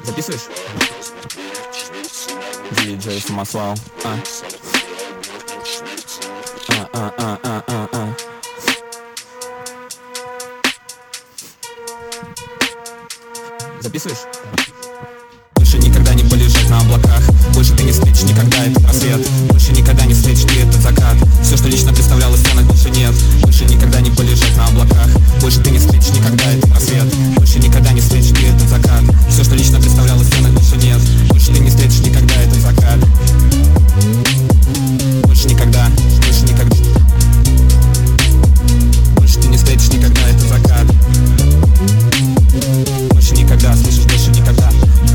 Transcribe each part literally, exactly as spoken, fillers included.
Записываешь? Диджей Самосвал. А. А, а, а, а, а, а. Записываешь? Больше никогда не полежать на облаках. Больше ты не встретишь никогда этот рассвет. Больше никогда не встретишь ты этот закат. Все, что лично представлялось ценных, больше нет. Больше никогда не полежать на облаках. Больше ты не встретишь никогда этот рассвет. Больше никогда не встретишь ты этот закат. Все, что лично представлялось ценных, больше нет. Больше ты не встретишь никогда этот закат. Больше никогда, больше никогда. Больше ты не встретишь никогда этот закат. Больше никогда, слышишь, больше никогда.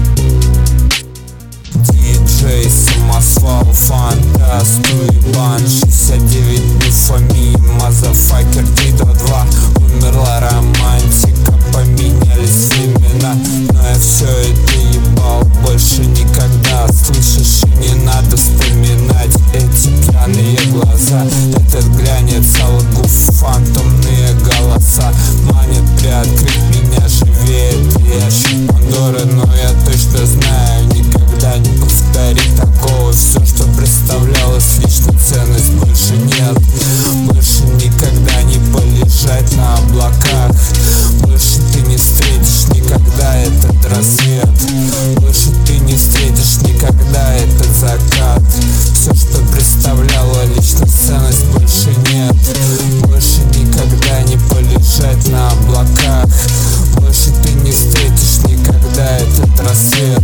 Диджей Самосвал, фантаст, уебан. Шестьдесят девять мифами, мазафакер, три два два. Умерла романтика, поменялись времена, но я все это ебал больше никогда. Слышишь, и не надо вспоминать эти пьяные глаза. Этот глянец, алгуф, фантомные голоса манят приоткрыть меня живее. Это ящик Пандоры, но я точно знаю, никогда не повторить такого. Все, что представлялось личной ценность, больше нет. Больше никогда не полежать на облаках. Больше ты не встретишь никогда этот рассвет. Больше ты не встретишь никогда этот закат. Все, что представляло личную ценность, больше нет. Больше никогда не полежать на облаках. Больше ты не встретишь никогда этот рассвет.